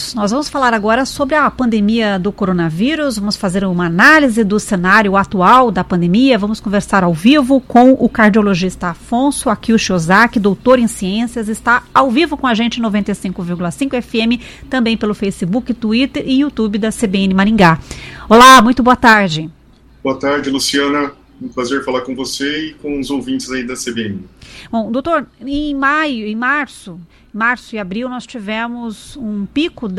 News. Nós vamos falar agora sobre a pandemia do coronavírus, vamos fazer uma análise do cenário atual da pandemia, vamos conversar ao vivo com o cardiologista Afonso Akio Shiozaki, doutor em ciências, está ao vivo com a gente 95,5 FM, também pelo Facebook, Twitter e YouTube da CBN Maringá. Olá, muito boa tarde. Boa tarde, Luciana. Um prazer falar com você e com os ouvintes aí da CBN. Bom, doutor, em março e abril, nós tivemos um pico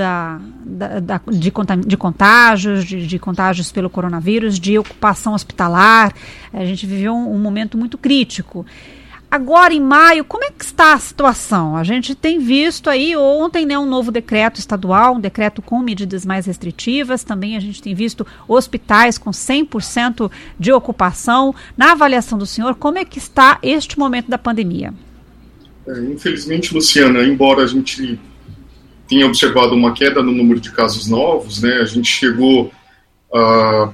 de contágios pelo coronavírus, de ocupação hospitalar. A gente viveu um momento muito crítico. Agora, em maio, como é que está a situação? A gente tem visto aí ontem, né, um novo decreto estadual, um decreto com medidas mais restritivas. Também a gente tem visto hospitais com 100% de ocupação. Na avaliação do senhor, como é que está este momento da pandemia? Infelizmente, Luciana, embora a gente tenha observado uma queda no número de casos novos, né, a gente chegou a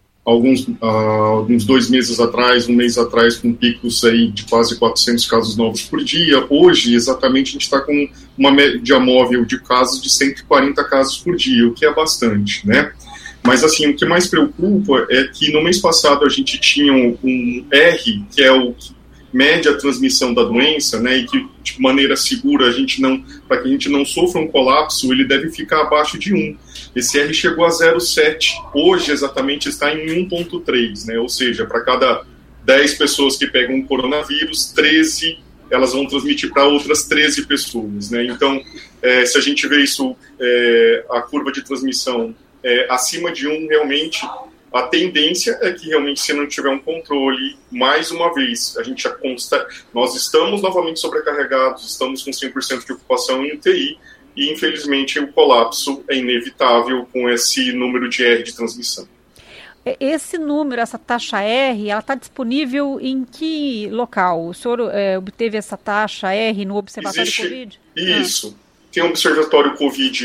alguns 2 meses atrás, um mês atrás, com picos aí de quase 400 casos novos por dia. Hoje, exatamente, a gente está com uma média móvel de casos de 140 casos por dia, o que é bastante, né? Mas, assim, o que mais preocupa é que no mês passado a gente tinha um R, que é o que mede a transmissão da doença, né, e que, de maneira segura, para que a gente não sofra um colapso, ele deve ficar abaixo de 1. Esse R chegou a 0,7. Hoje, exatamente, está em 1,3, né, ou seja, para cada 10 pessoas que pegam o coronavírus, 13 elas vão transmitir para outras 13 pessoas, né. Então, se a gente vê isso, a curva de transmissão acima de 1, realmente, a tendência é que realmente, se não tiver um controle, mais uma vez, nós estamos novamente sobrecarregados, estamos com 100% de ocupação em UTI, e infelizmente o colapso é inevitável com esse número de R de transmissão. Esse número, essa taxa R, ela está disponível em que local? O senhor obteve essa taxa R no Observatório Covid? Isso. Tem o Observatório Covid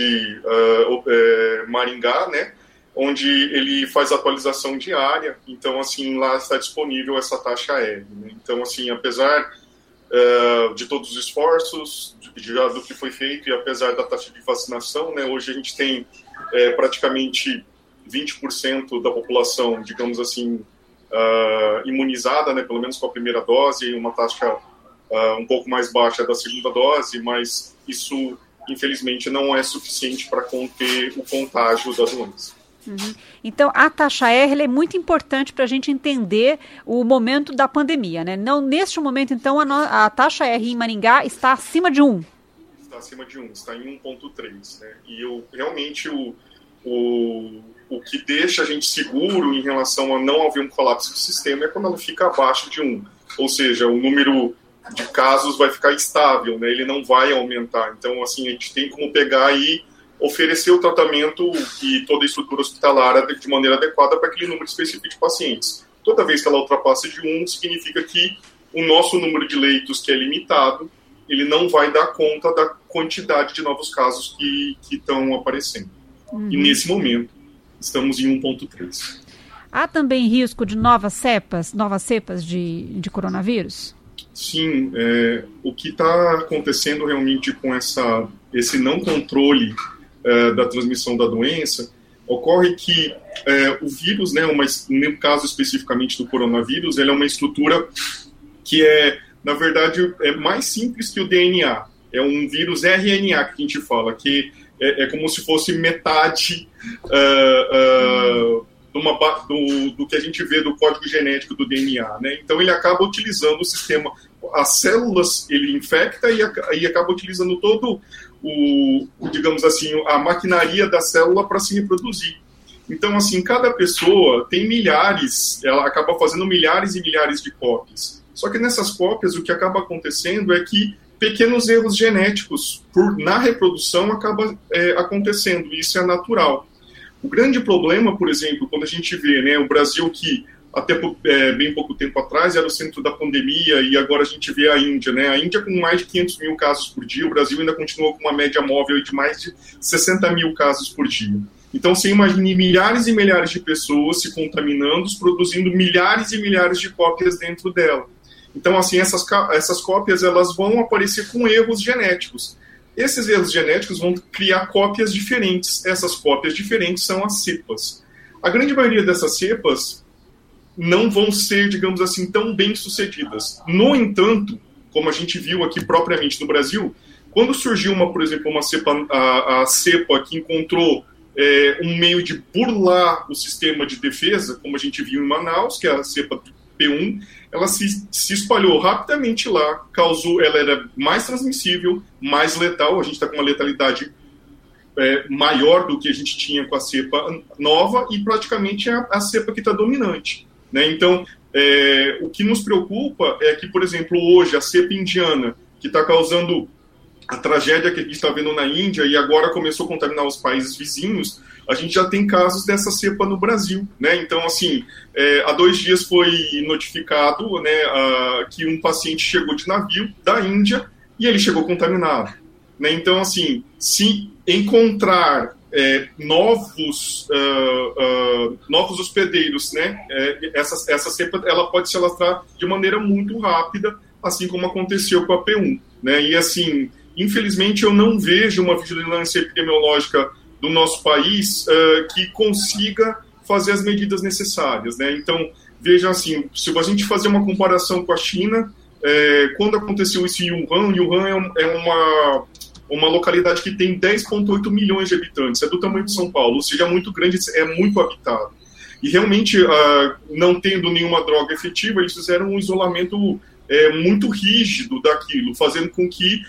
Maringá, né? Onde ele faz atualização diária, então, assim, lá está disponível essa taxa R, né? Então, assim, apesar de todos os esforços, do que foi feito, e apesar da taxa de vacinação, né, hoje a gente tem praticamente 20% da população, digamos assim, imunizada, né, pelo menos com a primeira dose, e uma taxa um pouco mais baixa da segunda dose, mas isso, infelizmente, não é suficiente para conter o contágio da doença. Uhum. Então, a taxa R é muito importante para a gente entender o momento da pandemia, né? Não, neste momento, então, a taxa R em Maringá está acima de 1. Está acima de 1, está em 1,3. Né? E realmente o que deixa a gente seguro em relação a não haver um colapso do sistema é quando ela fica abaixo de 1. Ou seja, o número de casos vai ficar estável, né? Ele não vai aumentar. Então, assim, a gente tem como pegar aí oferecer o tratamento e toda a estrutura hospitalar de maneira adequada para aquele número específico de pacientes. Toda vez que ela ultrapassa de 1, significa que o nosso número de leitos, que é limitado, ele não vai dar conta da quantidade de novos casos que estão aparecendo. Uhum. E nesse momento, estamos em 1,3. Há também risco de novas cepas de coronavírus? Sim, o que está acontecendo realmente com esse não controle da transmissão da doença, ocorre que o vírus, né, no caso especificamente do coronavírus, ele é uma estrutura que na verdade, mais simples que o DNA. É um vírus RNA que a gente fala, que é como se fosse metade do que a gente vê do código genético do DNA, né? Então ele acaba utilizando o sistema, as células ele infecta e acaba utilizando todo digamos assim, a maquinaria da célula para se reproduzir. Então, assim, cada pessoa tem ela acaba fazendo milhares e milhares de cópias. Só que nessas cópias o que acaba acontecendo é que pequenos erros genéticos na reprodução acabam acontecendo, e isso é natural. O grande problema, por exemplo, quando a gente vê, né, o Brasil que até bem pouco tempo atrás era o centro da pandemia, e agora a gente vê a Índia, né? A Índia com mais de 500 mil casos por dia, o Brasil ainda continua com uma média móvel de mais de 60 mil casos por dia. Então, você imagine milhares e milhares de pessoas se contaminando, produzindo milhares e milhares de cópias dentro dela. Então, assim, essas cópias elas vão aparecer com erros genéticos. esses erros genéticos vão criar cópias diferentes. Essas cópias diferentes são as cepas. A grande maioria dessas cepas não vão ser, digamos assim, tão bem sucedidas. No entanto, como a gente viu aqui propriamente no Brasil, quando surgiu, por exemplo, uma cepa, a cepa que encontrou um meio de burlar o sistema de defesa, como a gente viu em Manaus, que é a cepa P1, ela se espalhou rapidamente lá, ela era mais transmissível, mais letal, a gente está com uma letalidade maior do que a gente tinha com a cepa nova, e praticamente é a cepa que está dominante, né? Então, o que nos preocupa é que, por exemplo, hoje a cepa indiana, que está causando a tragédia que a gente está vendo na Índia e agora começou a contaminar os países vizinhos, a gente já tem casos dessa cepa no Brasil, né? Então, assim, há 2 dias foi notificado, né, que um paciente chegou de navio da Índia e ele chegou contaminado, né? Então, assim, se encontrar novos hospedeiros, né, essa cepa ela pode se alastrar de maneira muito rápida, assim como aconteceu com a P1, né? E, assim, infelizmente, eu não vejo uma vigilância epidemiológica do nosso país que consiga fazer as medidas necessárias, né? Então, veja assim, se a gente fazer uma comparação com a China, quando aconteceu isso em Wuhan é uma localidade que tem 10,8 milhões de habitantes, é do tamanho de São Paulo, ou seja, é muito grande, é muito habitado. E realmente, não tendo nenhuma droga efetiva, eles fizeram um isolamento muito rígido daquilo, fazendo com que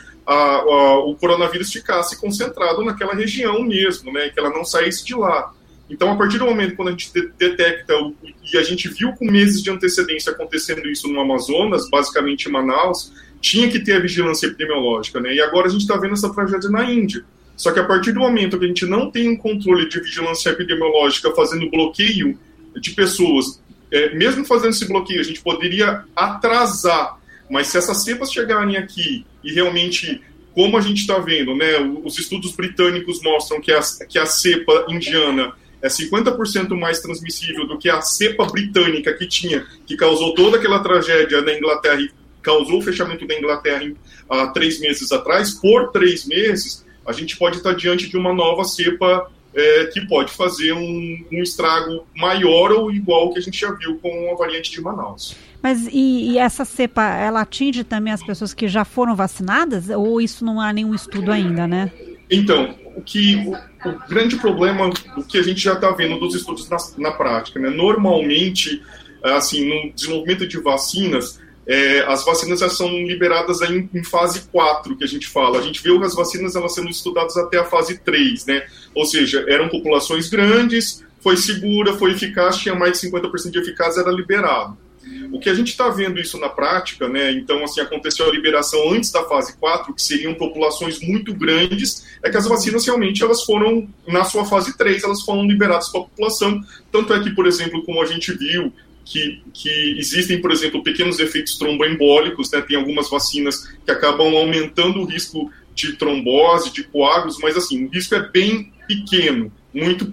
o coronavírus ficasse concentrado naquela região mesmo, né, que ela não saísse de lá. Então, a partir do momento quando a gente detecta, e a gente viu com meses de antecedência acontecendo isso no Amazonas, basicamente em Manaus, tinha que ter a vigilância epidemiológica, né, e agora a gente está vendo essa tragédia na Índia. Só que a partir do momento que a gente não tem um controle de vigilância epidemiológica fazendo bloqueio de pessoas, mesmo fazendo esse bloqueio, a gente poderia atrasar. Mas se essas cepas chegarem aqui e realmente, como a gente está vendo, né, os estudos britânicos mostram que a cepa indiana é 50% mais transmissível do que a cepa britânica que causou toda aquela tragédia na Inglaterra e causou o fechamento da Inglaterra há 3 meses atrás, por 3 meses, a gente pode estar diante de uma nova cepa que pode fazer um estrago maior ou igual ao que a gente já viu com a variante de Manaus. Mas e essa cepa, ela atinge também as pessoas que já foram vacinadas? Ou isso não há nenhum estudo ainda, né? Então, o grande problema, o que a gente já está vendo dos estudos na prática, né? Normalmente, assim, no desenvolvimento de vacinas, as vacinas já são liberadas aí em fase 4, que a gente fala. A gente viu as vacinas elas sendo estudadas até a fase 3, né? Ou seja, eram populações grandes, foi segura, foi eficaz, tinha mais de 50% de eficácia, era liberado. O que a gente está vendo isso na prática, né? Então, assim, aconteceu a liberação antes da fase 4, que seriam populações muito grandes, é que as vacinas realmente elas foram, na sua fase 3, elas foram liberadas para a população. Tanto é que, por exemplo, como a gente viu, que existem, por exemplo, pequenos efeitos tromboembólicos, né? Tem algumas vacinas que acabam aumentando o risco de trombose, de coágulos, mas assim, o risco é bem pequeno, muito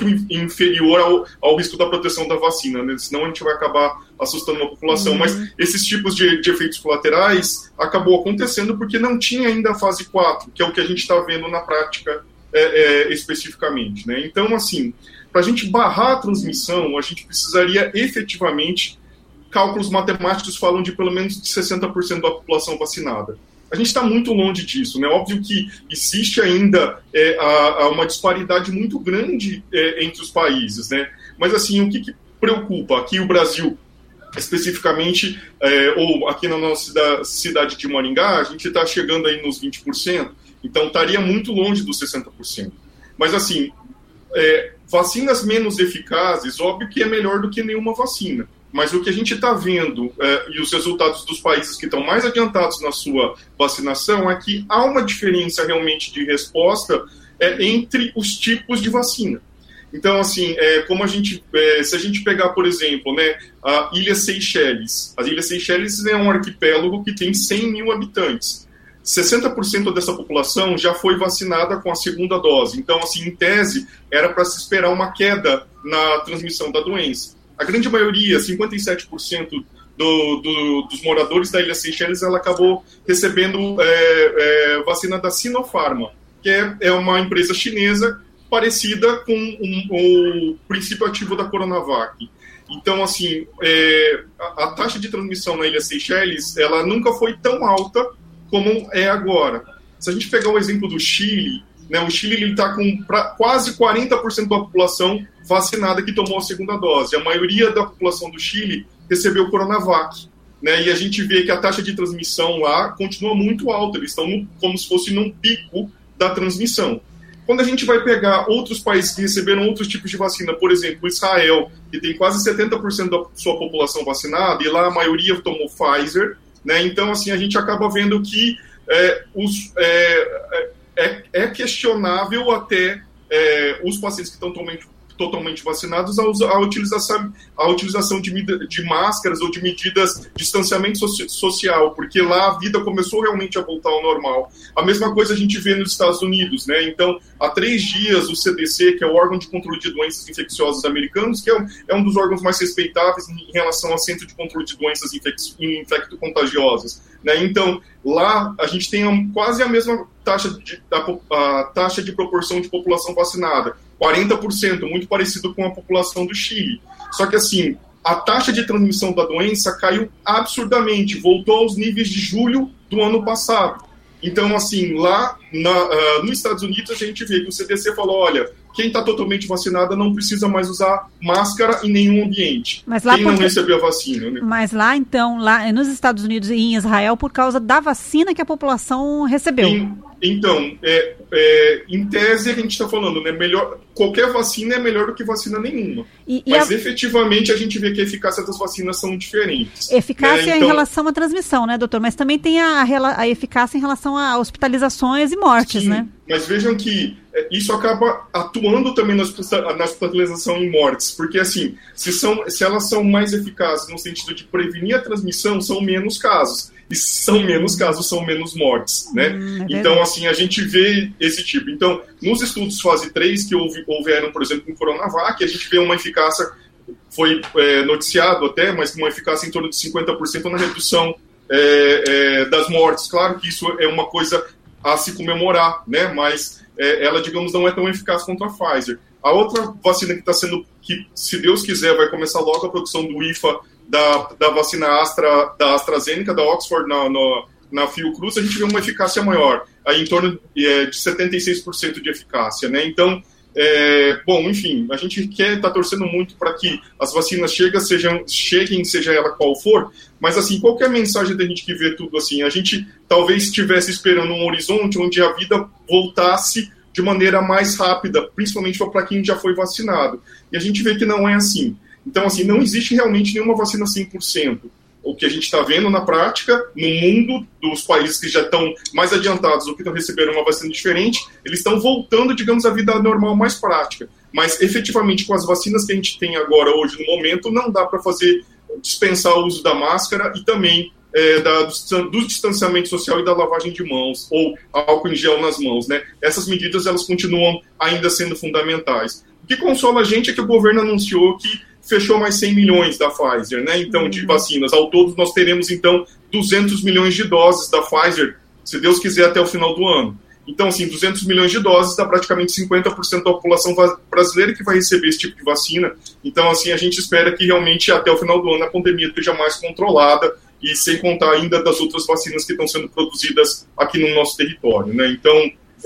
inferior ao risco da proteção da vacina, né? Senão a gente vai acabar assustando a população. Mas esses tipos de efeitos colaterais acabou acontecendo porque não tinha ainda a fase 4, que é o que a gente está vendo na prática especificamente, né? Então, assim, para a gente barrar a transmissão, a gente precisaria efetivamente, cálculos matemáticos falam de pelo menos de 60% da população vacinada. A gente está muito longe disso, né? Óbvio que existe ainda uma disparidade muito grande entre os países, né? Mas, assim, o que preocupa? Aqui o Brasil, especificamente, ou aqui na nossa cidade de Maringá, a gente está chegando aí nos 20%, então estaria muito longe dos 60%. Mas, assim, vacinas menos eficazes, óbvio que é melhor do que nenhuma vacina. Mas o que a gente está vendo e os resultados dos países que estão mais adiantados na sua vacinação é que há uma diferença realmente de resposta entre os tipos de vacina. Então, assim, como se a gente pegar, por exemplo, né, a Ilha Seychelles. A Ilha Seychelles é um arquipélago que tem 100 mil habitantes. 60% dessa população já foi vacinada com a segunda dose. Então, assim, em tese, era para se esperar uma queda na transmissão da doença. A grande maioria, 57% dos moradores da Ilha Seychelles, ela acabou recebendo vacina da Sinopharm, que é uma empresa chinesa parecida com o princípio ativo da Coronavac. Então, assim, a taxa de transmissão na Ilha Seychelles, ela nunca foi tão alta como é agora. Se a gente pegar o exemplo do Chile, né, o Chile está com quase 40% da população vacinada que tomou a segunda dose. A maioria da população do Chile recebeu Coronavac, né, e a gente vê que a taxa de transmissão lá continua muito alta. Eles estão como se fosse num pico da transmissão. Quando a gente vai pegar outros países que receberam outros tipos de vacina, por exemplo, Israel, que tem quase 70% da sua população vacinada, e lá a maioria tomou Pfizer, né? Então, assim, a gente acaba vendo que é questionável até os pacientes que estão totalmente vacinados a utilização de máscaras ou de medidas de distanciamento social, porque lá a vida começou realmente a voltar ao normal. A mesma coisa a gente vê nos Estados Unidos, né? Então, há 3 dias o CDC, que é o órgão de controle de doenças infecciosas americanos, que é um dos órgãos mais respeitáveis em relação ao Centro de Controle de Doenças Infecto-Contagiosas, né? Então, lá a gente tem quase a mesma taxa de proporção de população vacinada, 40%, muito parecido com a população do Chile. Só que, assim, a taxa de transmissão da doença caiu absurdamente, voltou aos níveis de julho do ano passado. Então, assim, lá nos Estados Unidos, a gente vê que o CDC falou, olha, quem está totalmente vacinado não precisa mais usar máscara em nenhum ambiente. Mas lá quem não recebeu a vacina, né? Mas lá, então, lá nos Estados Unidos e em Israel, por causa da vacina que a população recebeu. Então, em tese, a gente está falando, né? Qualquer vacina é melhor do que vacina nenhuma. Mas efetivamente a gente vê que a eficácia das vacinas são diferentes. Eficácia em relação à transmissão, né, doutor? Mas também tem a eficácia em relação a hospitalizações e mortes, sim, né? Mas vejam que isso acaba atuando também na hospitalização em mortes, porque assim, se elas são mais eficazes no sentido de prevenir a transmissão, são menos casos. E são menos casos, são menos mortes, né? Então, assim, a gente vê esse tipo. Então, nos estudos fase 3 que houveram, por exemplo, com Coronavac, a gente vê uma eficácia, foi noticiado até, mas uma eficácia em torno de 50% na redução das mortes. Claro que isso é uma coisa a se comemorar, né? Mas ela, digamos, não é tão eficaz contra a Pfizer. A outra vacina que está sendo, que se Deus quiser, vai começar logo a produção do IFA, da vacina da AstraZeneca, da Oxford, na Fiocruz, a gente vê uma eficácia maior, aí em torno de 76% de eficácia, né? Então, bom, enfim, a gente está torcendo muito para que as vacinas cheguem, seja ela qual for, mas assim, qualquer mensagem da gente que vê tudo assim, a gente talvez estivesse esperando um horizonte onde a vida voltasse de maneira mais rápida, principalmente para quem já foi vacinado, e a gente vê que não é assim. Então, assim, não existe realmente nenhuma vacina 100%. O que a gente está vendo na prática, no mundo dos países que já estão mais adiantados ou que estão recebendo uma vacina diferente, eles estão voltando, digamos, à vida normal mais prática. Mas, efetivamente, com as vacinas que a gente tem agora, hoje, no momento, não dá para dispensar o uso da máscara e também do distanciamento social e da lavagem de mãos, ou álcool em gel nas mãos, né? Essas medidas, elas continuam ainda sendo fundamentais. O que consola a gente é que o governo anunciou que fechou mais 100 milhões da Pfizer, né? Então, de vacinas. Ao todo, nós teremos, então, 200 milhões de doses da Pfizer, se Deus quiser, até o final do ano. Então, assim, 200 milhões de doses dá praticamente 50% da população brasileira que vai receber esse tipo de vacina. Então, assim, a gente espera que realmente até o final do ano a pandemia esteja mais controlada e sem contar ainda das outras vacinas que estão sendo produzidas aqui no nosso território, né? Então,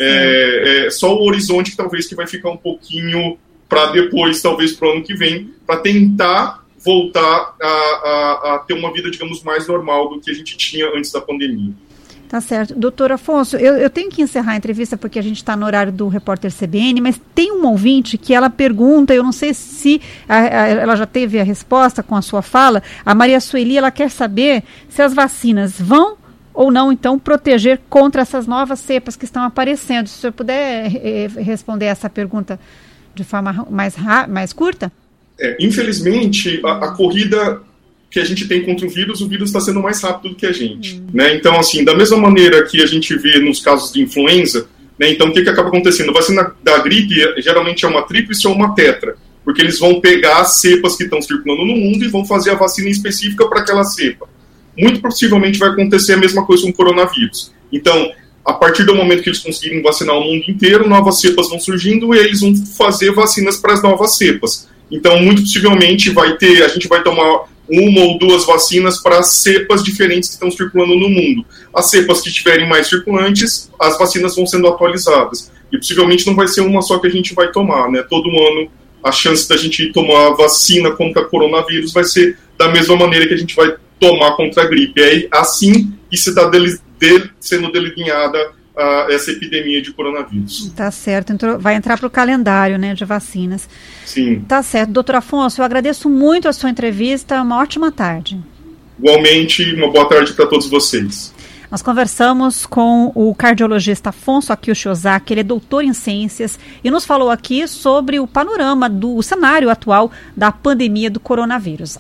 só o horizonte que talvez que vai ficar um pouquinho para depois, talvez para o ano que vem, para tentar voltar a ter uma vida, digamos, mais normal do que a gente tinha antes da pandemia. Tá certo. Doutor Afonso, eu tenho que encerrar a entrevista porque a gente está no horário do repórter CBN, mas tem um ouvinte que ela pergunta, eu não sei se ela já teve a resposta com a sua fala, a Maria Sueli, ela quer saber se as vacinas vão ou não, então, proteger contra essas novas cepas que estão aparecendo. Se o senhor puder responder essa pergunta de forma mais curta? Infelizmente, a corrida que a gente tem contra o vírus está sendo mais rápido do que a gente. Né? Então, assim, da mesma maneira que a gente vê nos casos de influenza, né, então o que acaba acontecendo? A vacina da gripe geralmente é uma tríplice ou uma tetra. porque eles vão pegar as cepas que estão circulando no mundo e vão fazer a vacina específica para aquela cepa. Muito possivelmente vai acontecer a mesma coisa com o coronavírus. Então, a partir do momento que eles conseguirem vacinar o mundo inteiro, novas cepas vão surgindo e eles vão fazer vacinas para as novas cepas. Então, muito possivelmente a gente vai tomar 1 ou 2 vacinas para as cepas diferentes que estão circulando no mundo. As cepas que estiverem mais circulantes, as vacinas vão sendo atualizadas. E possivelmente não vai ser uma só que a gente vai tomar, né? Todo ano a chance da gente tomar a vacina contra o coronavírus vai ser da mesma maneira que a gente vai tomar contra a gripe. É assim que se está sendo delineada essa epidemia de coronavírus. Tá certo, vai entrar para o calendário, né, de vacinas. Sim. Tá certo. Doutor Afonso, eu agradeço muito a sua entrevista, uma ótima tarde. Igualmente, uma boa tarde para todos vocês. Nós conversamos com o cardiologista Afonso Akiushi Ozaki, ele é doutor em ciências e nos falou aqui sobre o panorama do cenário atual da pandemia do coronavírus.